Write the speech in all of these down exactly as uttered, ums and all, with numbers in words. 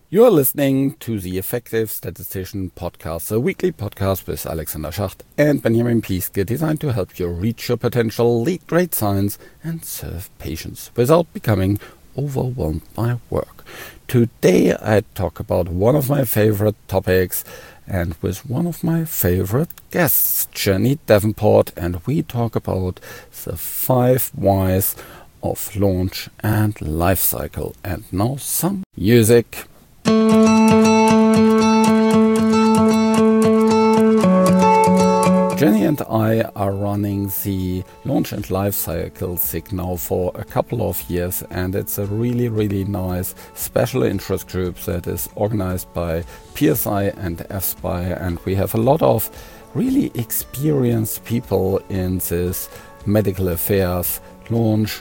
You're listening to the Effective Statistician Podcast, a weekly podcast with Alexander Schacht and Benjamin Pieske, designed to help you reach your potential, lead great science, and serve patients without becoming overwhelmed by work. Today I talk about one of my favorite topics and with one of my favorite guests, Jenny Davenport, and we talk about the five whys of launch and life cycle. And now some music. Jenny and I are running the Launch and Lifecycle S I G now for a couple of years, and it's a really, really nice special interest group that is organized by P S I and F S P I, and we have a lot of really experienced people in this medical affairs launch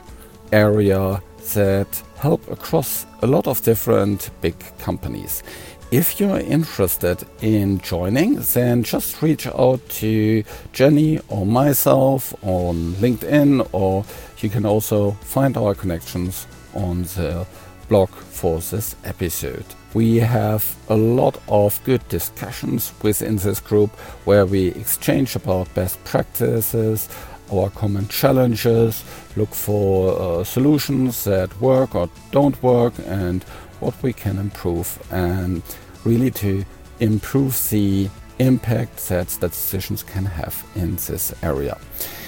area that help across a lot of different big companies. If you're interested in joining, then just reach out to Jenny or myself on LinkedIn, or you can also find our connections on the blog for this episode. We have a lot of good discussions within this group where we exchange about best practices, our common challenges, look for uh, solutions that work or don't work, and what we can improve, and really to improve the impact that statisticians can have in this area.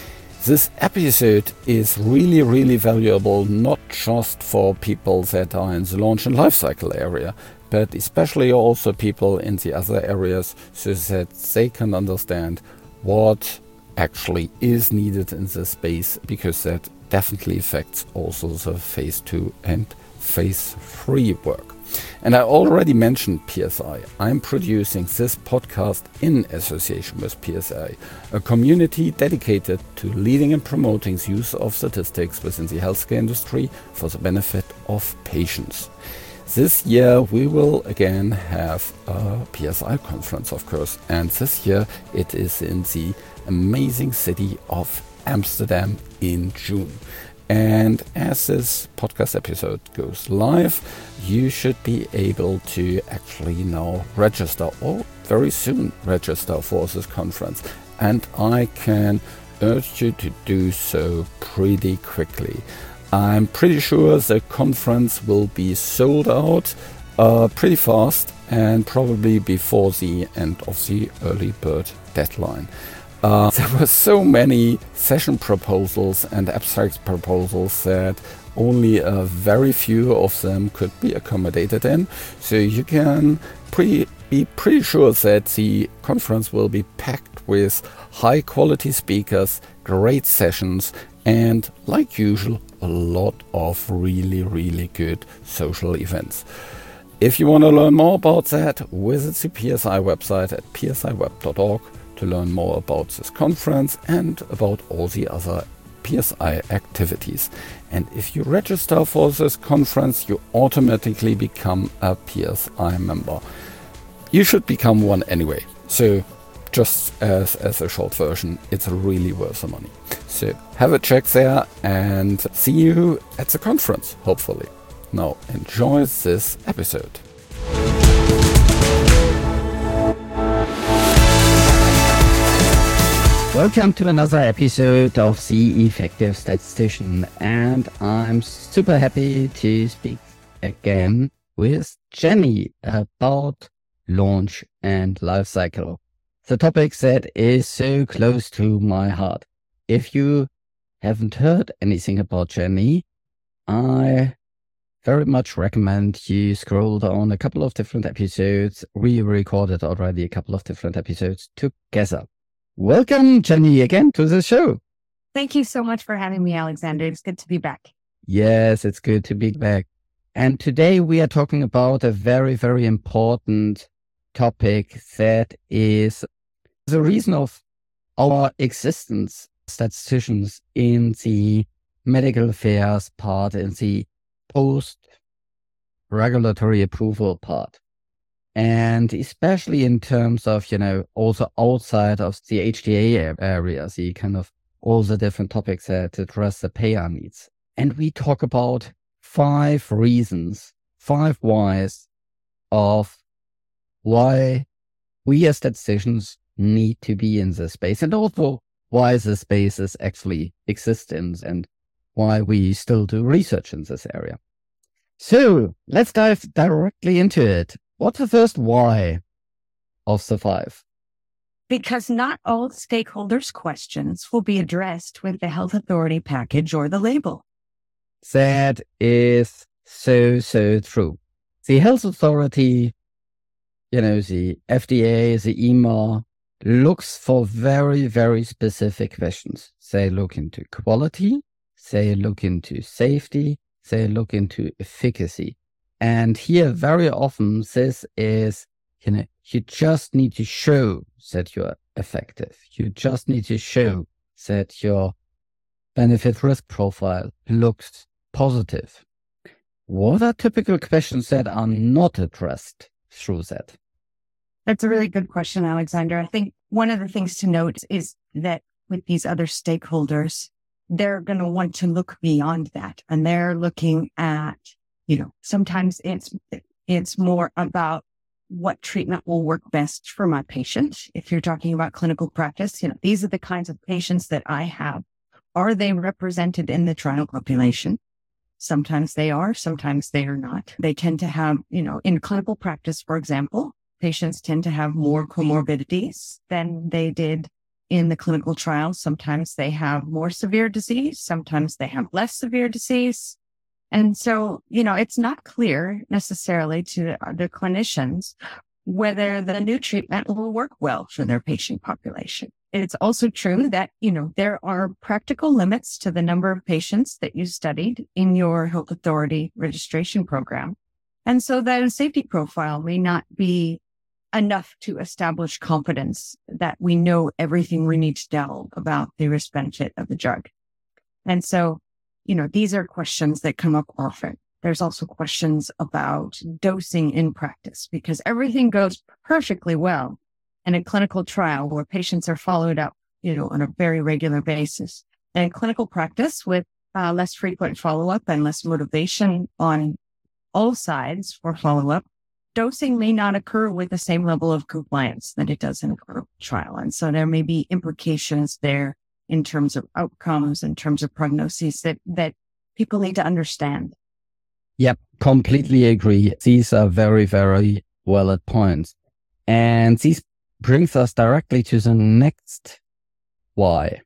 This episode is really, really valuable, not just for people that are in the launch and lifecycle area, but especially also people in the other areas, so that they can understand what actually is needed in this space, because that definitely affects also the phase two and phase three work. And I already mentioned P S I. I'm producing this podcast in association with P S I, a community dedicated to leading and promoting the use of statistics within the healthcare industry for the benefit of patients. This year we will again have a P S I conference, of course, and this year it is in the amazing city of Amsterdam in June. And as this podcast episode goes live, you should be able to actually now register, or very soon register for this conference. And I can urge you to do so pretty quickly. I'm pretty sure the conference will be sold out uh, pretty fast, and probably before the end of the early bird deadline. Uh, there were so many session proposals and abstract proposals that only a very few of them could be accommodated in. So you can pre- be pretty sure that the conference will be packed with high quality speakers, great sessions, and like usual, a lot of really, really good social events. If you want to learn more about that, visit the P S I website at p s i web dot org to learn more about this conference and about all the other P S I activities. And if you register for this conference, you automatically become a P S I member. You should become one anyway. So just as, as a short version, it's really worth the money. So have a check there and see you at the conference, hopefully. Now enjoy this episode. Welcome to another episode of The Effective Statistician, and I'm super happy to speak again with Jenny about launch and life cycle, the topic that is so close to my heart. If you haven't heard anything about Jenny, I very much recommend you scroll down a couple of different episodes. We recorded already a couple of different episodes together. Welcome, Jenny, again to the show. Thank you so much for having me, Alexander. It's good to be back. Yes, it's good to be back. And today we are talking about a very, very important topic that is the reason of our existence, statisticians, in the medical affairs part, in the post-regulatory approval part. And especially in terms of, you know, also outside of the H T A area, the kind of all the different topics that address the payer needs. And we talk about five reasons, five whys of why we as statisticians need to be in this space, and also why this space is actually existence and why we still do research in this area. So let's dive directly into it. What's the first why of the five? Because not all stakeholders' questions will be addressed with the health authority package or the label. That is so, so true. The health authority, you know, the F D A, the E M A, looks for very, very specific questions. They look into quality, they look into safety, they look into efficacy. And here, very often, this is, you know, you just need to show that you're effective. You just need to show that your benefit risk profile looks positive. What are typical questions that are not addressed through that? That's a really good question, Alexander. I think one of the things to note is that with these other stakeholders, they're going to want to look beyond that. And they're looking at, you know, sometimes it's, it's more about what treatment will work best for my patient. If you're talking about clinical practice, you know, these are the kinds of patients that I have. Are they represented in the trial population? Sometimes they are, sometimes they are not. They tend to have, you know, in clinical practice, for example, patients tend to have more comorbidities than they did in the clinical trial. Sometimes they have more severe disease. Sometimes they have less severe disease. And so, you know, it's not clear necessarily to the clinicians whether the new treatment will work well for their patient population. It's also true that, you know, there are practical limits to the number of patients that you studied in your health authority registration program. And so that a safety profile may not be enough to establish confidence that we know everything we need to know about the risk benefit of the drug. And so, you know, these are questions that come up often. There's also questions about dosing in practice, because everything goes perfectly well in a clinical trial where patients are followed up, you know, on a very regular basis. And in clinical practice with uh, less frequent follow-up and less motivation on all sides for follow-up, dosing may not occur with the same level of compliance that it does in a clinical trial. And so there may be implications there in terms of outcomes, in terms of prognoses that, that people need to understand. Yep, completely agree. These are very, very valid points. And these brings us directly to the next why.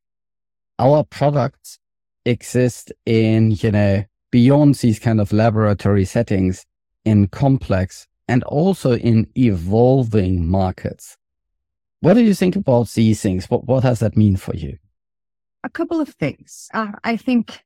Our products exist in, you know, beyond these kind of laboratory settings, in complex and also in evolving markets. What do you think about these things? What, what does that mean for you? A couple of things. Uh, I think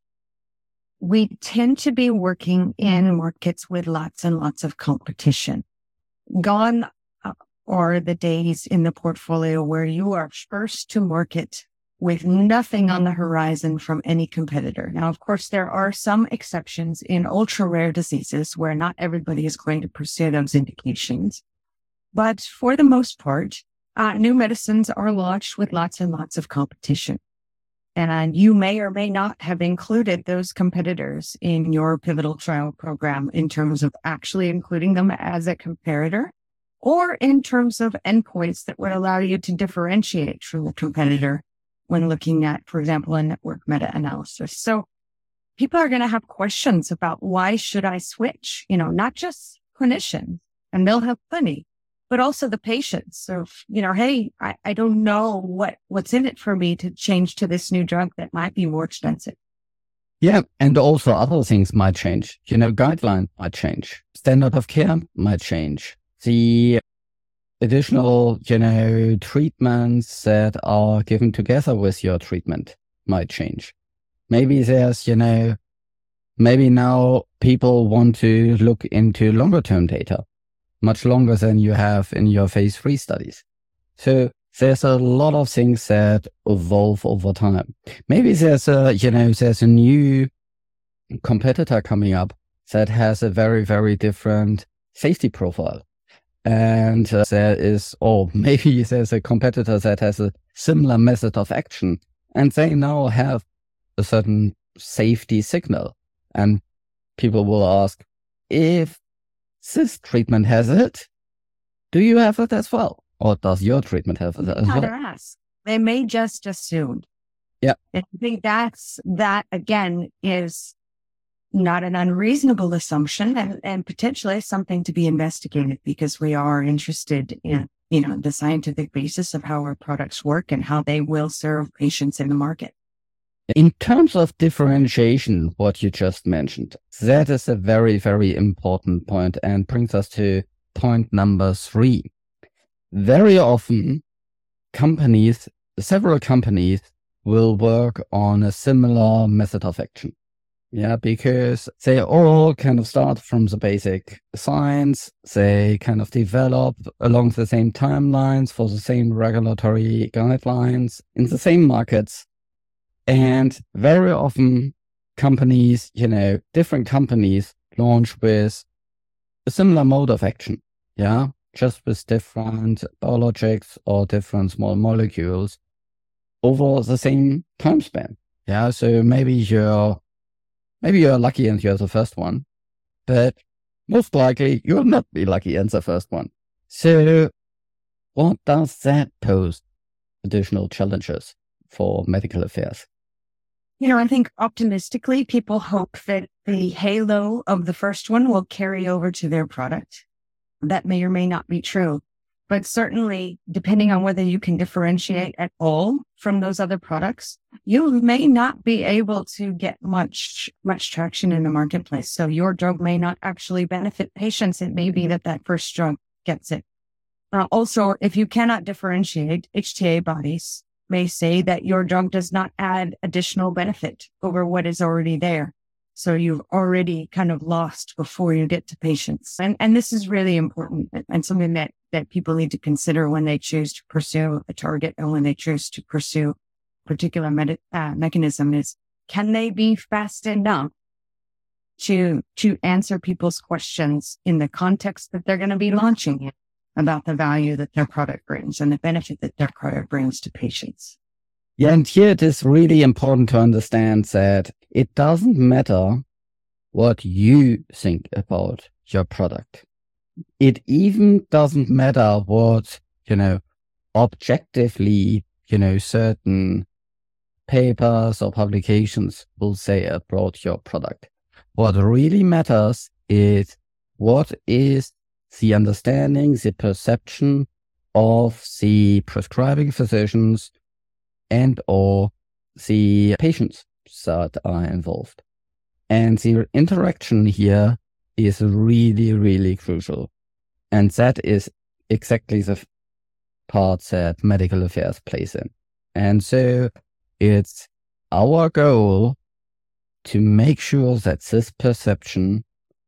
we tend to be working in markets with lots and lots of competition. Gone uh, are the days in the portfolio where you are first to market with nothing on the horizon from any competitor. Now, of course, there are some exceptions in ultra rare diseases where not everybody is going to pursue those indications. But for the most part, uh, new medicines are launched with lots and lots of competition. And you may or may not have included those competitors in your pivotal trial program in terms of actually including them as a comparator, or in terms of endpoints that would allow you to differentiate from the competitor when looking at, for example, a network meta-analysis. So people are going to have questions about why should I switch? You know, not just clinicians, and they'll have plenty, but also the patients. So, you know, hey, I, I don't know what, what's in it for me to change to this new drug that might be more expensive. Yeah. And also other things might change. You know, guideline might change. Standard of care might change. The additional, you know, treatments that are given together with your treatment might change. Maybe there's, you know, maybe now people want to look into longer term data, much longer than you have in your phase three studies. So there's a lot of things that evolve over time. Maybe there's a, you know, there's a new competitor coming up that has a very, very different safety profile. And uh, there is, or maybe there's a competitor that has a similar method of action, and they now have a certain safety signal. And people will ask, if this treatment has it. Do you have it as well? Or does your treatment have it as well? Ask. They may just assume. Yeah. And I think that's, that again is not an unreasonable assumption and, and potentially something to be investigated because we are interested in, you know, the scientific basis of how our products work and how they will serve patients in the market. In terms of differentiation, what you just mentioned, that is a very, very important point and brings us to point number three. Very often, companies, several companies will work on a similar method of action. Yeah, because they all kind of start from the basic science. They kind of develop along the same timelines for the same regulatory guidelines in the same markets. And very often companies, you know, different companies launch with a similar mode of action. Yeah, just with different biologics or different small molecules over the same time span. Yeah, so maybe you're Maybe you're lucky and you're the first one, but most likely you'll not be lucky and the first one. So what does that pose additional challenges for medical affairs? You know, I think optimistically, people hope that the halo of the first one will carry over to their product. That may or may not be true. But certainly, depending on whether you can differentiate at all from those other products, you may not be able to get much, much traction in the marketplace. So your drug may not actually benefit patients. It may be that that first drug gets it. Uh, also, if you cannot differentiate, H T A bodies may say that your drug does not add additional benefit over what is already there. So you've already kind of lost before you get to patients. And and this is really important and something that, that people need to consider when they choose to pursue a target and when they choose to pursue a particular med- uh, mechanism is, can they be fast enough to, to answer people's questions in the context that they're going to be launching it about the value that their product brings and the benefit that their product brings to patients? Yeah, and here it is really important to understand that it doesn't matter what you think about your product. It even doesn't matter what, you know, objectively, you know, certain papers or publications will say about your product. What really matters is what is the understanding, the perception of the prescribing physicians and or the patients that are involved. And the interaction here is really, really crucial. And that is exactly the part that medical affairs plays in. And so it's our goal to make sure that this perception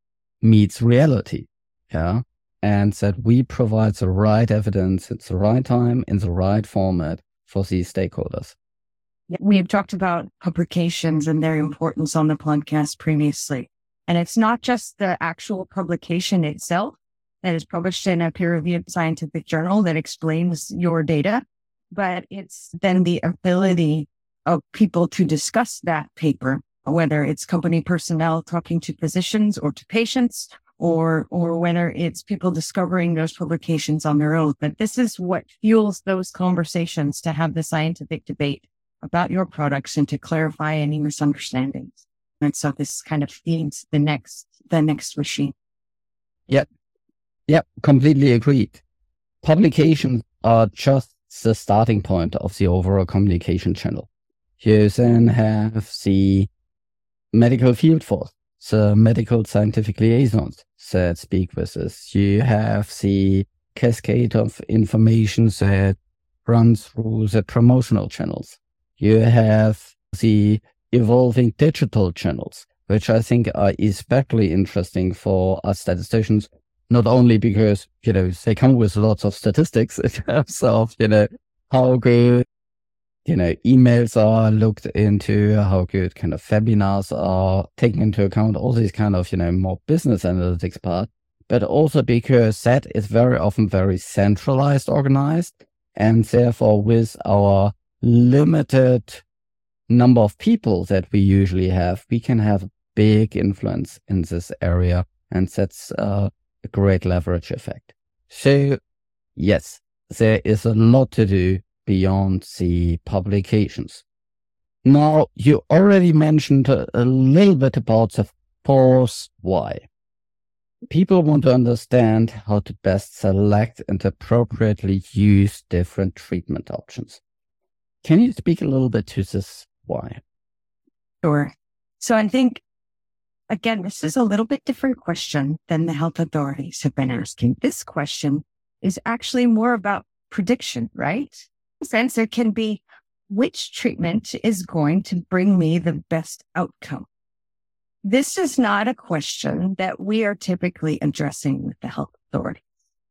meets reality. Yeah. And that we provide the right evidence at the right time in the right format for these stakeholders. We've talked about publications and their importance on the podcast previously. And it's not just the actual publication itself that is published in a peer-reviewed scientific journal that explains your data, but it's then the ability of people to discuss that paper, whether it's company personnel talking to physicians or to patients, or or whether it's people discovering those publications on their own. But this is what fuels those conversations, to have the scientific debate about your products and to clarify any misunderstandings. And so this kind of feeds the next the next machine. Yep. Yep, completely agreed. Publications are just the starting point of the overall communication channel. You then have the medical field force, the medical scientific liaisons that speak with us. You have the cascade of information that runs through the promotional channels. You have the evolving digital channels, which I think are especially interesting for us statisticians, not only because, you know, they come with lots of statistics in terms of, you know, how good, you know, emails are looked into, how good kind of webinars are taken into account, all these kind of, you know, more business analytics part, but also because that is very often very centralized, organized, and therefore with our limited number of people that we usually have, we can have big influence in this area. And that's uh, a great leverage effect. So yes, there is a lot to do beyond the publications. Now, you already mentioned a, a little bit about the fourth why. People want to understand how to best select and appropriately use different treatment options. Can you speak a little bit to this why? Sure. So I think, again, this is a little bit different question than the health authorities have been asking. This question is actually more about prediction, right? In a sense, it can be which treatment is going to bring me the best outcome. This is not a question that we are typically addressing with the health authorities.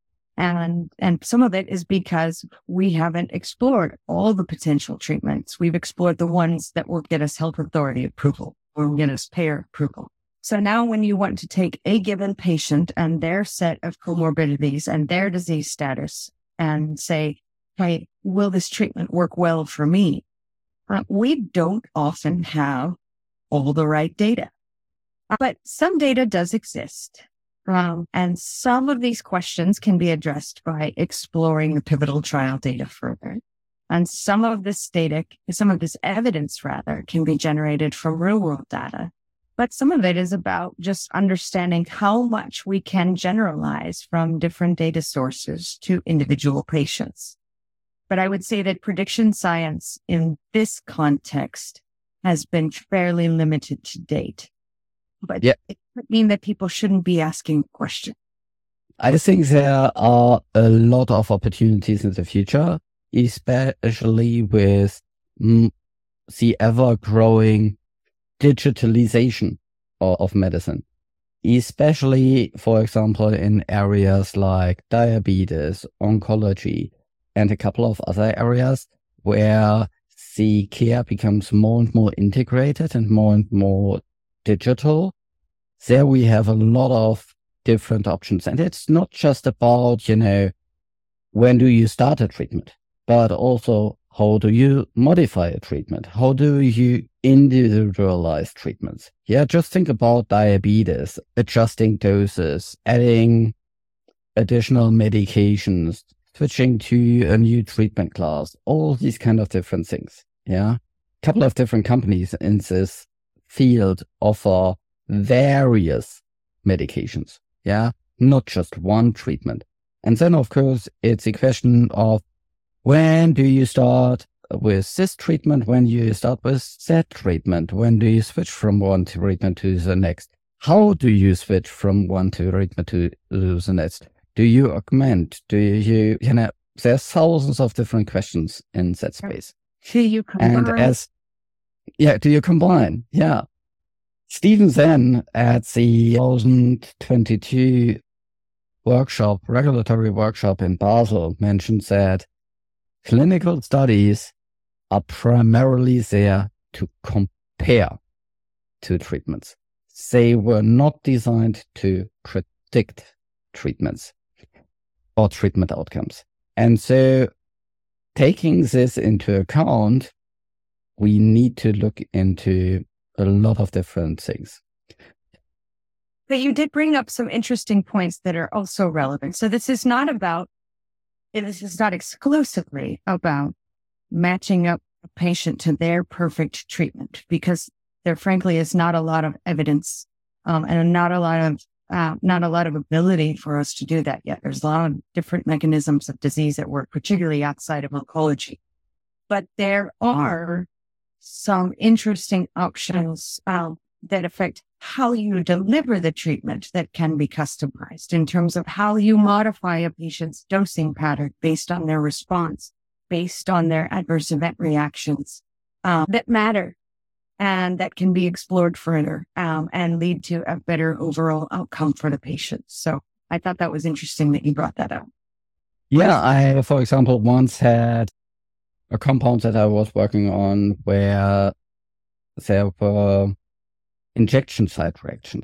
And, and some of it is because we haven't explored all the potential treatments. We've explored the ones that will get us health authority approval or get us payer approval. So now when you want to take a given patient and their set of comorbidities and their disease status and say, hey, will this treatment work well for me? Uh, we don't often have all the right data, but some data does exist. Um, and some of these questions can be addressed by exploring the pivotal trial data further. And some of this data, some of this evidence rather, can be generated from real world data. But some of it is about just understanding how much we can generalize from different data sources to individual patients. But I would say that prediction science in this context has been fairly limited to date. But yeah. It doesn't mean that people shouldn't be asking questions. I think there are a lot of opportunities in the future, especially with mm, the ever-growing digitalization of, of medicine, especially, for example, in areas like diabetes, oncology, and a couple of other areas where the care becomes more and more integrated and more and more digital. There we have a lot of different options. And it's not just about, you know, when do you start a treatment, but also how do you modify a treatment? How do you individualize treatments? Yeah, just think about diabetes, adjusting doses, adding additional medications, switching to a new treatment class, all these kind of different things. Yeah. A couple of different companies in this field offer various medications. Yeah. Not just one treatment. And then, of course, it's a question of when do you start with this treatment? When do you start with that treatment? When do you switch from one treatment to the next? How do you switch from one treatment to the next? Do you augment? Do you, you know, there's thousands of different questions in that space. Do you combine? And as, yeah, do you combine? Yeah. Stephen Zen at the twenty twenty-two workshop, regulatory workshop in Basel mentioned that clinical studies are primarily there to compare two treatments. They were not designed to predict treatments or treatment outcomes. And so taking this into account, we need to look into a lot of different things. But you did bring up some interesting points that are also relevant. So this is not about, this is not exclusively about matching up a patient to their perfect treatment, because there frankly is not a lot of evidence um, and not a lot of uh, not a lot of ability for us to do that yet. There's a lot of different mechanisms of disease at work, particularly outside of oncology. But there are some interesting options um, that affect how you deliver the treatment that can be customized in terms of how you modify a patient's dosing pattern based on their response, based on their adverse event reactions um, that matter and that can be explored further um, and lead to a better overall outcome for the patient. So I thought that was interesting that you brought that up. Yeah, I, for example, once had a compound that I was working on where there were injection site reactions.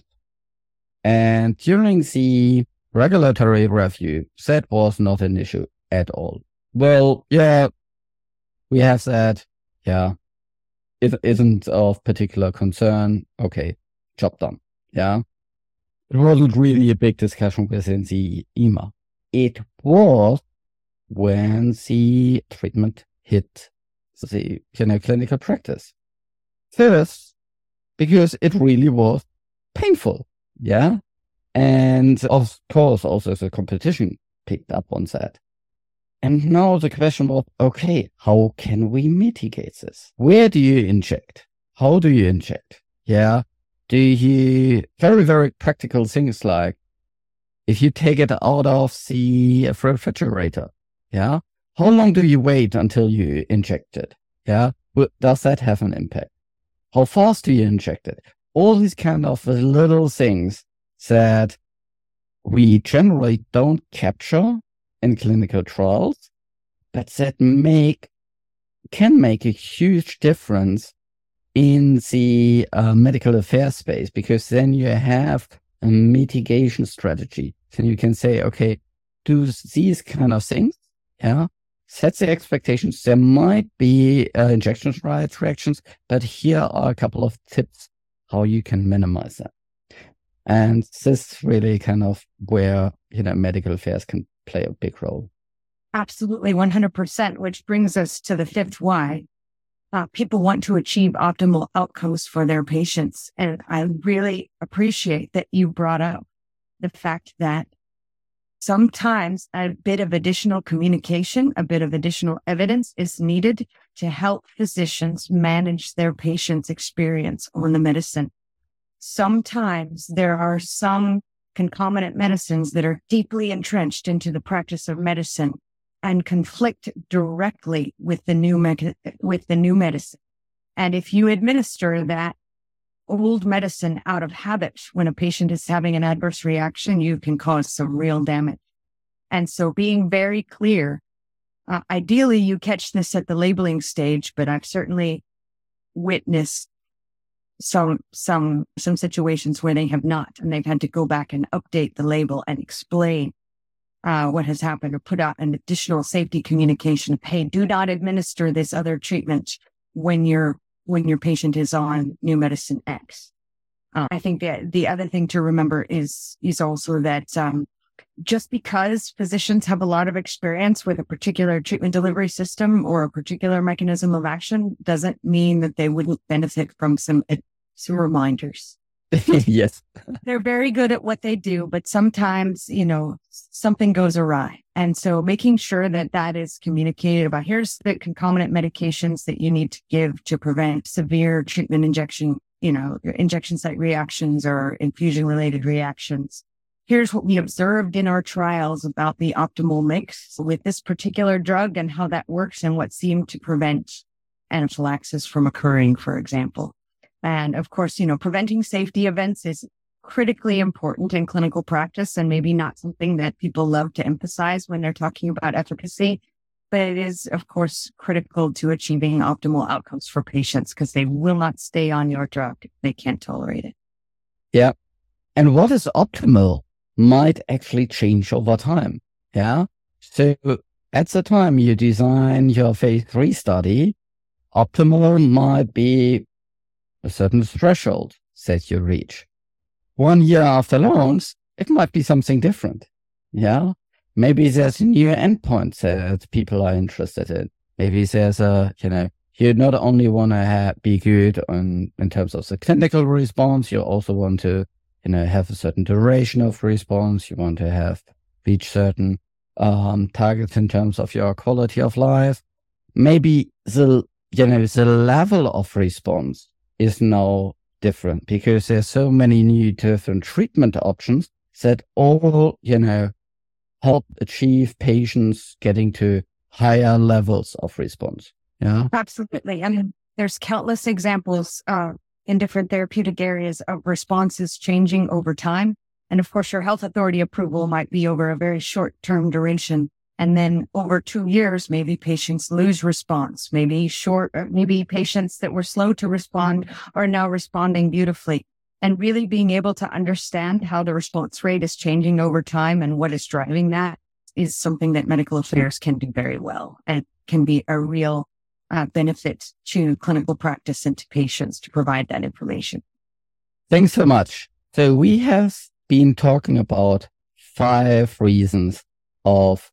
And during the regulatory review, that was not an issue at all. Well, yeah, we have that. Yeah, it isn't of particular concern. Okay, job done. Yeah. it wasn't really a big discussion within the E M A. It was when the treatment hit the you know, clinical practice. First, because it really was painful, yeah? And of course, also the competition picked up on that. And now the question was, okay, how can we mitigate this? Where do you inject? How do you inject? Yeah. Do you, very, very practical things like, if you take it out of the refrigerator, yeah, how long do you wait until you inject it? Yeah. Does that have an impact? How fast do you inject it? All these kind of little things that we generally don't capture in clinical trials, but that make, can make a huge difference in the uh, medical affairs space, because then you have a mitigation strategy. Then you can say, okay, do these kind of things, yeah, set the expectations. There might be uh, injection site reactions, but here are a couple of tips how you can minimize that. And this is really kind of where, you know, medical affairs can play a big role. Absolutely, one hundred percent, which brings us to the fifth why. Uh, people want to achieve optimal outcomes for their patients. And I really appreciate that you brought up the fact that sometimes a bit of additional communication, a bit of additional evidence is needed to help physicians manage their patients' experience on the medicine. Sometimes there are some concomitant medicines that are deeply entrenched into the practice of medicine and conflict directly with the new mecha- with the new medicine. And if you administer that old medicine out of habit when a patient is having an adverse reaction, you can cause some real damage. And so being very clear, uh, ideally you catch this at the labeling stage, but I've certainly witnessed some, some, some situations where they have not, and they've had to go back and update the label and explain uh, what has happened, or put out an additional safety communication of, hey, do not administer this other treatment when your, when your patient is on new medicine X. Uh, I think that the other thing to remember is, is also that, um, just because physicians have a lot of experience with a particular treatment delivery system or a particular mechanism of action doesn't mean that they wouldn't benefit from some, some reminders. Yes. They're very good at what they do, but sometimes, you know, something goes awry. And so making sure that that is communicated about, here's the concomitant medications that you need to give to prevent severe treatment injection, you know, injection site reactions or infusion related reactions. Here's what we observed in our trials about the optimal mix with this particular drug and how that works and what seemed to prevent anaphylaxis from occurring, for example. And of course, you know, preventing safety events is critically important in clinical practice and maybe not something that people love to emphasize when they're talking about efficacy, but it is, of course, critical to achieving optimal outcomes for patients because they will not stay on your drug if they can't tolerate it. Yeah. And what is optimal might actually change over time. Yeah. So at the time you design your phase three study, optimal might be a certain threshold that you reach. One year after launch, it might be something different. Yeah. Maybe there's a new endpoint that people are interested in. Maybe there's a, you know, you not only want to have, be good on, in terms of the clinical response, you also want to, you know, have a certain duration of response. You want to have reach certain um, targets in terms of your quality of life. Maybe the, you know, the level of response is now different because there's so many new different treatment options that all, you know, help achieve patients getting to higher levels of response. Yeah, absolutely. I mean, there's countless examples uh, in different therapeutic areas of responses changing over time. And of course, your health authority approval might be over a very short term duration. And then over two years, maybe patients lose response, maybe short, maybe patients that were slow to respond are now responding beautifully. And really being able to understand how the response rate is changing over time and what is driving that is something that medical affairs can do very well and can be a real uh, benefit to clinical practice and to patients to provide that information. Thanks so much. So we have been talking about five reasons of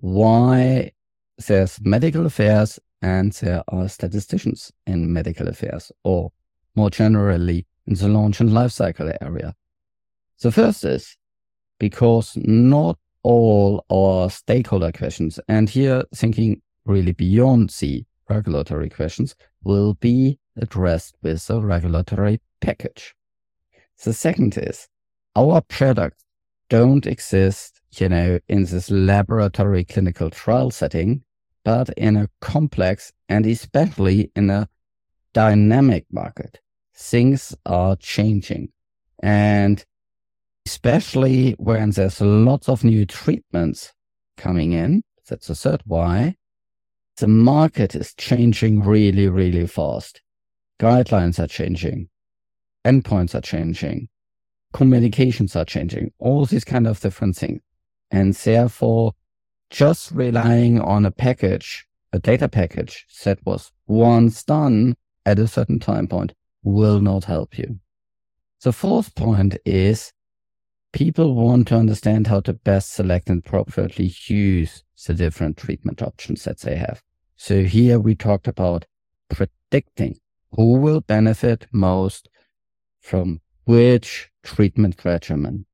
why there's medical affairs and there are statisticians in medical affairs, or more generally in the launch and lifecycle area. The first is because not all our stakeholder questions, and here thinking really beyond the regulatory questions, will be addressed with a regulatory package. The second is our products don't exist, you know, in this laboratory clinical trial setting, but in a complex and especially in a dynamic market. Things are changing. And especially when there's lots of new treatments coming in, that's the third why, the market is changing really, really fast. Guidelines are changing. Endpoints are changing. Communications are changing. All these kind of different things. And therefore, just relying on a package, a data package that was once done at a certain time point will not help you. The fourth point is people want to understand how to best select and appropriately use the different treatment options that they have. So here we talked about predicting who will benefit most from which treatment regimen.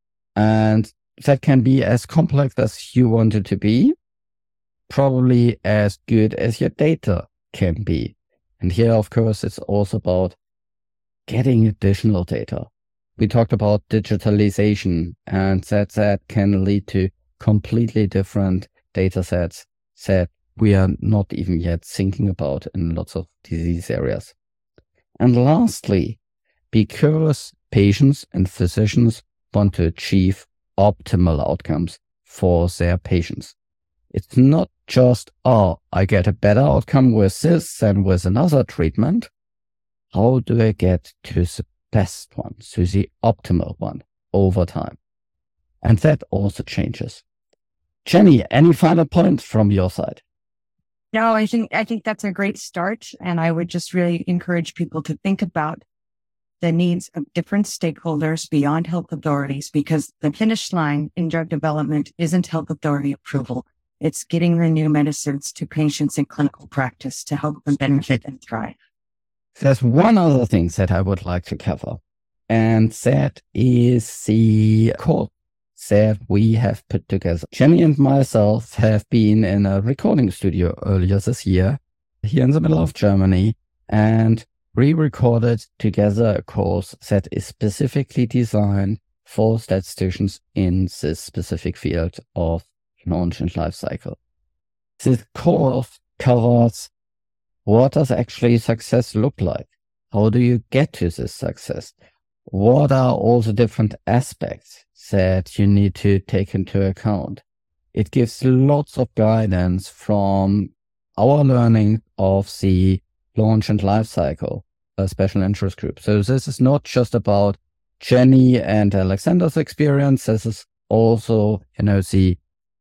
And that can be as complex as you want it to be, probably as good as your data can be. And here, of course, it's also about getting additional data. We talked about digitalization, and that that can lead to completely different data sets that we are not even yet thinking about in lots of disease areas. And lastly, because patients and physicians want to achieve optimal outcomes for their patients. It's not just, oh, I get a better outcome with this than with another treatment. How do I get to the best one, to the optimal one over time? And that also changes. Jenny, any final points from your side? No, I think, I think that's a great start. And I would just really encourage people to think about the needs of different stakeholders beyond health authorities, because the finish line in drug development isn't health authority approval. It's getting the new medicines to patients in clinical practice to help them benefit and thrive. There's one other thing that I would like to cover, and that is the course that we have put together. Jenny and myself have been in a recording studio earlier this year here in the middle of Germany, and re-recorded together a course that is specifically designed for statisticians in this specific field of launch and life cycle. This course covers what does actually success look like? How do you get to this success? What are all the different aspects that you need to take into account? It gives lots of guidance from our learning of the launch and life cycle, a special interest group. So this is not just about Jenny and Alexander's experience. This is also, you know, the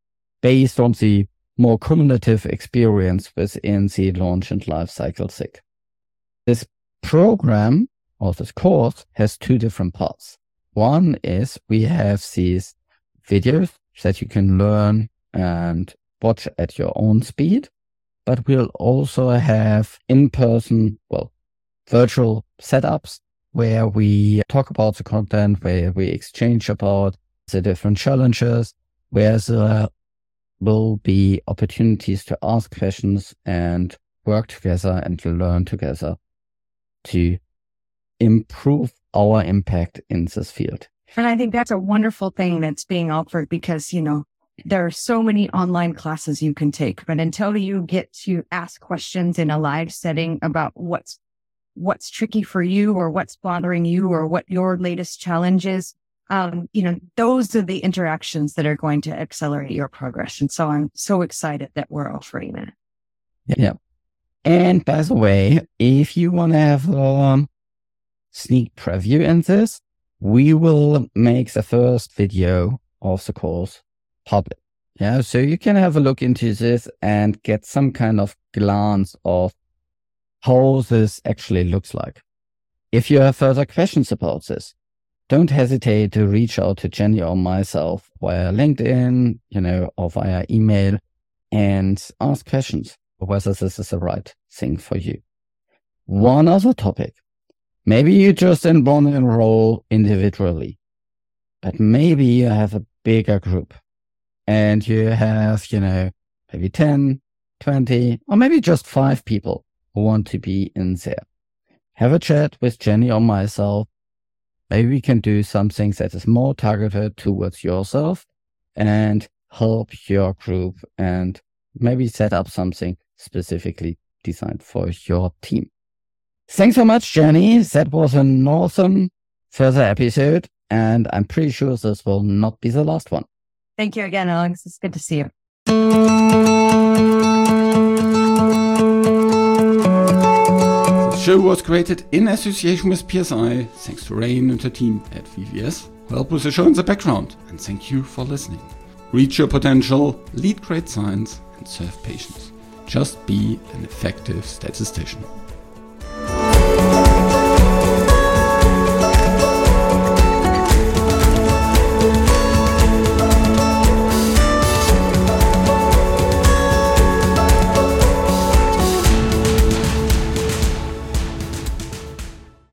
based on the more cumulative experience within the launch and life cycle S I C. This program or this course has two different parts. One is we have these videos that you can learn and watch at your own speed, but we'll also have in-person, well, virtual setups where we talk about the content, where we exchange about the different challenges, where there will be opportunities to ask questions and work together and learn together to improve our impact in this field. And I think that's a wonderful thing that's being offered because, you know, there are so many online classes you can take, but until you get to ask questions in a live setting about what's what's tricky for you or what's bothering you or what your latest challenge is, um, you know, those are the interactions that are going to accelerate your progress. And so I'm so excited that we're offering that. Yeah. And by the way, if you want to have a um, sneak preview in this, we will make the first video of the course public. Yeah, so you can have a look into this and get some kind of glance of how this actually looks like. If you have further questions about this, don't hesitate to reach out to Jenny or myself via LinkedIn, you know, or via email and ask questions whether this is the right thing for you. One other topic. Maybe you just want to enroll individually, but maybe you have a bigger group and you have, you know, maybe ten, twenty, or maybe just five people who want to be in there. Have a chat with Jenny or myself. Maybe we can do something that is more targeted towards yourself and help your group and maybe set up something specifically designed for your team. Thanks so much, Jenny. That was an awesome further episode, and I'm pretty sure this will not be the last one. Thank you again, Alex. It's good to see you. The show was created in association with P S I, thanks to Rain and her team at V V S, who help with the show in the background, and thank you for listening. Reach your potential, lead great science, and serve patients. Just be an effective statistician.